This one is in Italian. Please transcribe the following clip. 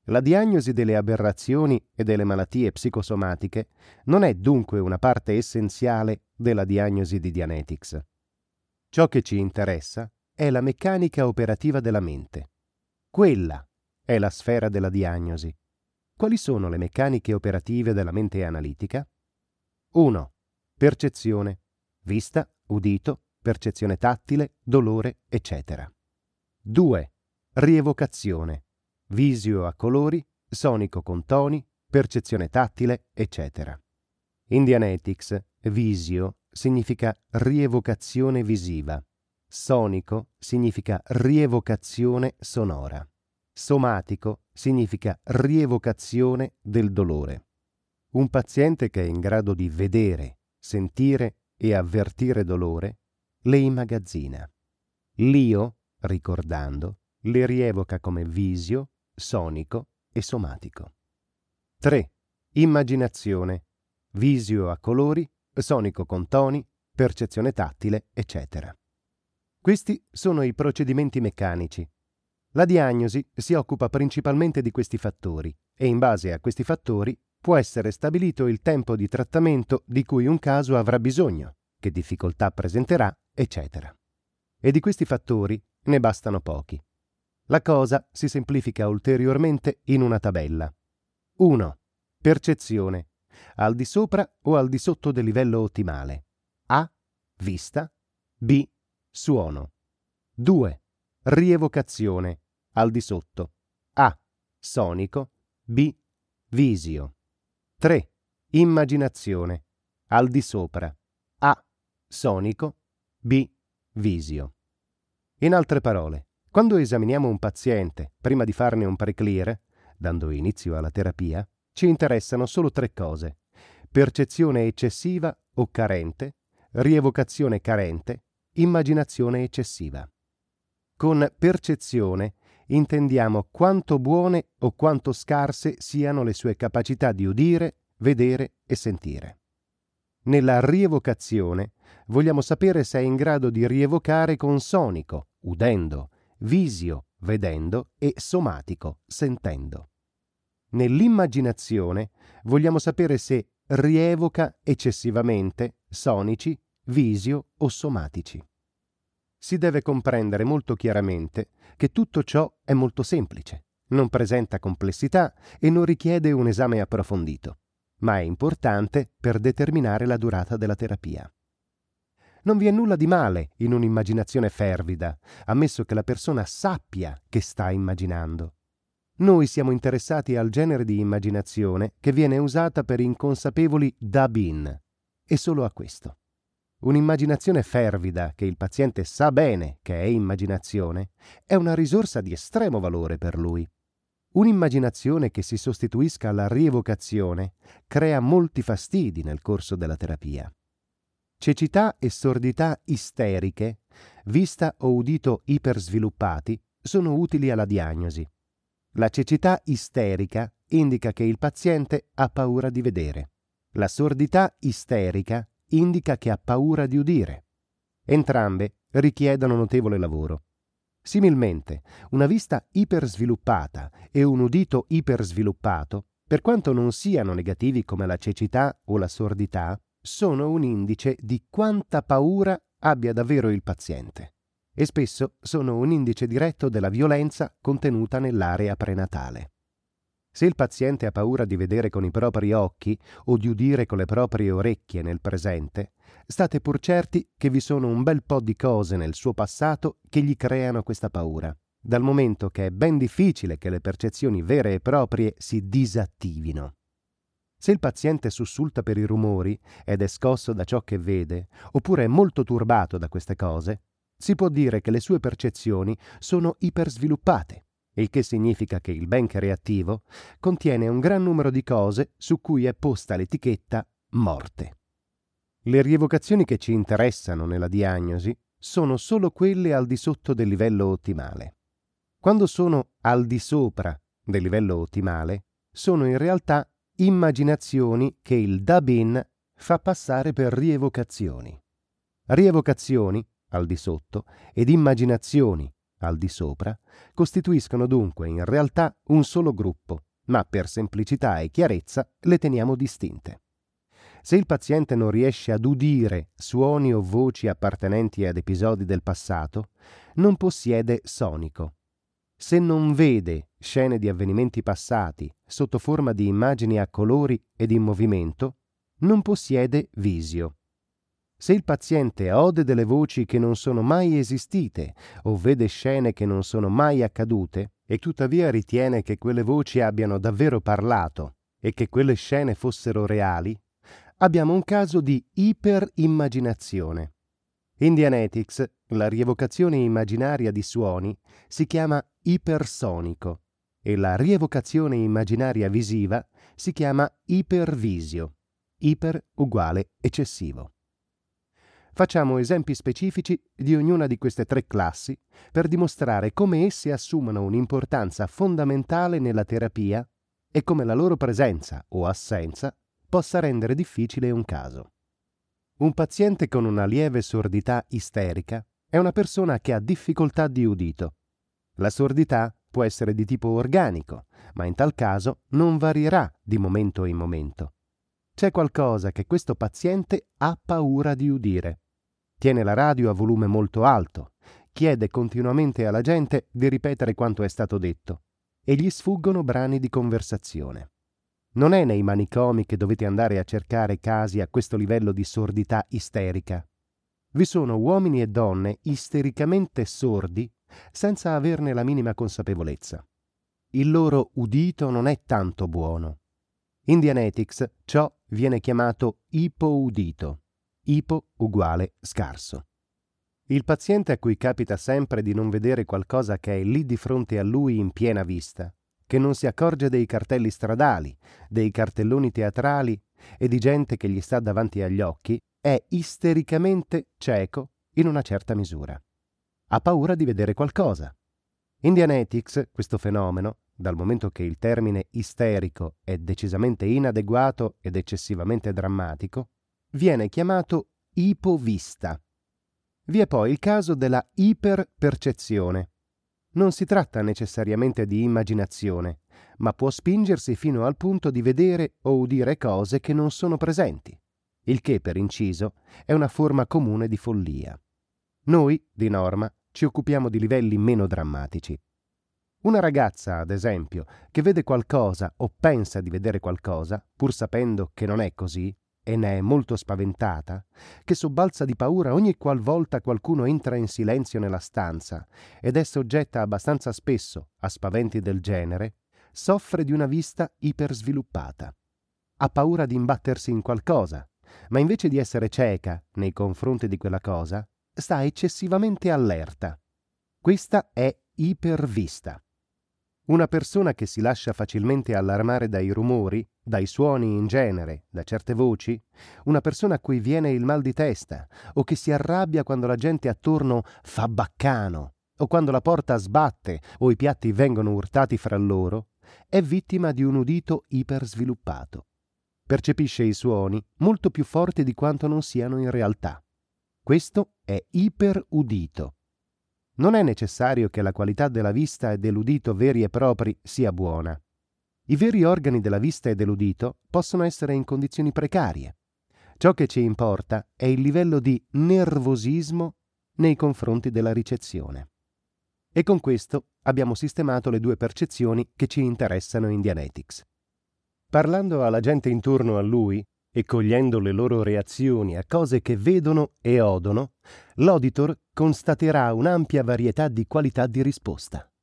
La diagnosi delle aberrazioni e delle malattie psicosomatiche non è dunque una parte essenziale della diagnosi di Dianetics. Ciò che ci interessa è la meccanica operativa della mente. Quella è la sfera della diagnosi. Quali sono le meccaniche operative della mente analitica? 1. Percezione, vista, udito, percezione tattile, dolore, eccetera. 2. Rievocazione, visio a colori, sonico con toni, percezione tattile, eccetera. In Dianetics, visio significa rievocazione visiva, sonico significa rievocazione sonora, somatico significa rievocazione del dolore. Un paziente che è in grado di vedere, sentire e avvertire dolore le immagazzina. L'io, ricordando, le rievoca come visio, sonico e somatico. 3. Immaginazione, visio a colori, sonico con toni, percezione tattile, eccetera. Questi sono i procedimenti meccanici. La diagnosi si occupa principalmente di questi fattori e in base a questi fattori può essere stabilito il tempo di trattamento di cui un caso avrà bisogno, che difficoltà presenterà, eccetera. E di questi fattori ne bastano pochi. La cosa si semplifica ulteriormente in una tabella. 1. Percezione, al di sopra o al di sotto del livello ottimale. A. Vista. B. Suono. 2. Rievocazione, al di sotto. A. Sonico. B. Visio. 3. Immaginazione, al di sopra. A. Sonico. B. Visio. In altre parole, quando esaminiamo un paziente prima di farne un pre-clear, dando inizio alla terapia, ci interessano solo 3 cose: percezione eccessiva o carente, rievocazione carente, immaginazione eccessiva. Con percezione intendiamo quanto buone o quanto scarse siano le sue capacità di udire, vedere e sentire. Nella rievocazione vogliamo sapere se è in grado di rievocare con sonico, udendo, visio, vedendo e somatico, sentendo. Nell'immaginazione vogliamo sapere se rievoca eccessivamente sonici, visio o somatici. Si deve comprendere molto chiaramente che tutto ciò è molto semplice, non presenta complessità e non richiede un esame approfondito, ma è importante per determinare la durata della terapia. Non vi è nulla di male in un'immaginazione fervida, ammesso che la persona sappia che sta immaginando. Noi siamo interessati al genere di immaginazione che viene usata per inconsapevoli da-bin, e solo a questo. Un'immaginazione fervida che il paziente sa bene che è immaginazione è una risorsa di estremo valore per lui. Un'immaginazione che si sostituisca alla rievocazione crea molti fastidi nel corso della terapia. Cecità e sordità isteriche, vista o udito ipersviluppati, sono utili alla diagnosi. La cecità isterica indica che il paziente ha paura di vedere. La sordità isterica indica che ha paura di udire. Entrambe richiedono notevole lavoro. Similmente, una vista ipersviluppata e un udito ipersviluppato, per quanto non siano negativi come la cecità o la sordità, sono un indice di quanta paura abbia davvero il paziente e spesso sono un indice diretto della violenza contenuta nell'area prenatale. Se il paziente ha paura di vedere con i propri occhi o di udire con le proprie orecchie nel presente, state pur certi che vi sono un bel po' di cose nel suo passato che gli creano questa paura, dal momento che è ben difficile che le percezioni vere e proprie si disattivino. Se il paziente sussulta per i rumori ed è scosso da ciò che vede, oppure è molto turbato da queste cose, si può dire che le sue percezioni sono ipersviluppate, il che significa che il bank reattivo contiene un gran numero di cose su cui è posta l'etichetta morte. Le rievocazioni che ci interessano nella diagnosi sono solo quelle al di sotto del livello ottimale. Quando sono al di sopra del livello ottimale, sono in realtà immaginazioni che il da-bin fa passare per rievocazioni. Rievocazioni, al di sotto, ed immaginazioni, al di sopra, costituiscono dunque in realtà un solo gruppo, ma per semplicità e chiarezza le teniamo distinte. Se il paziente non riesce ad udire suoni o voci appartenenti ad episodi del passato, non possiede sonico. Se non vede scene di avvenimenti passati sotto forma di immagini a colori ed in movimento, non possiede visio. Se il paziente ode delle voci che non sono mai esistite o vede scene che non sono mai accadute e tuttavia ritiene che quelle voci abbiano davvero parlato e che quelle scene fossero reali, abbiamo un caso di iperimmaginazione. In Dianetics, la rievocazione immaginaria di suoni si chiama ipersonico e la rievocazione immaginaria visiva si chiama ipervisio. Iper uguale eccessivo. Facciamo esempi specifici di ognuna di queste tre classi per dimostrare come esse assumono un'importanza fondamentale nella terapia e come la loro presenza o assenza possa rendere difficile un caso. Un paziente con una lieve sordità isterica è una persona che ha difficoltà di udito. La sordità può essere di tipo organico, ma in tal caso non varierà di momento in momento. C'è qualcosa che questo paziente ha paura di udire. Tiene la radio a volume molto alto, chiede continuamente alla gente di ripetere quanto è stato detto e gli sfuggono brani di conversazione. Non è nei manicomi che dovete andare a cercare casi a questo livello di sordità isterica. Vi sono uomini e donne istericamente sordi senza averne la minima consapevolezza. Il loro udito non è tanto buono. In Dianetics ciò viene chiamato ipoudito. Ipo uguale scarso. Il paziente a cui capita sempre di non vedere qualcosa che è lì di fronte a lui in piena vista, che non si accorge dei cartelli stradali, dei cartelloni teatrali e di gente che gli sta davanti agli occhi, è istericamente cieco in una certa misura. Ha paura di vedere qualcosa. In Dianetics questo fenomeno, dal momento che il termine isterico è decisamente inadeguato ed eccessivamente drammatico, viene chiamato ipovista. Vi è poi il caso della iperpercezione. Non si tratta necessariamente di immaginazione, ma può spingersi fino al punto di vedere o udire cose che non sono presenti, il che, per inciso, è una forma comune di follia. Noi, di norma, ci occupiamo di livelli meno drammatici. Una ragazza, ad esempio, che vede qualcosa o pensa di vedere qualcosa, pur sapendo che non è così, e ne è molto spaventata, che sobbalza di paura ogni qualvolta qualcuno entra in silenzio nella stanza ed è soggetta abbastanza spesso a spaventi del genere, soffre di una vista ipersviluppata. Ha paura di imbattersi in qualcosa, ma invece di essere cieca nei confronti di quella cosa, sta eccessivamente allerta. Questa è ipervista. Una persona che si lascia facilmente allarmare dai rumori, dai suoni in genere, da certe voci, una persona a cui viene il mal di testa o che si arrabbia quando la gente attorno fa baccano o quando la porta sbatte o i piatti vengono urtati fra loro, è vittima di un udito ipersviluppato. Percepisce i suoni molto più forti di quanto non siano in realtà. Questo è iperudito. Non è necessario che la qualità della vista e dell'udito veri e propri sia buona. I veri organi della vista e dell'udito possono essere in condizioni precarie. Ciò che ci importa è il livello di nervosismo nei confronti della ricezione. E con questo abbiamo sistemato le due percezioni che ci interessano in Dianetics. Parlando alla gente intorno a lui e cogliendo le loro reazioni a cose che vedono e odono, l'auditor constaterà un'ampia varietà di qualità di risposta.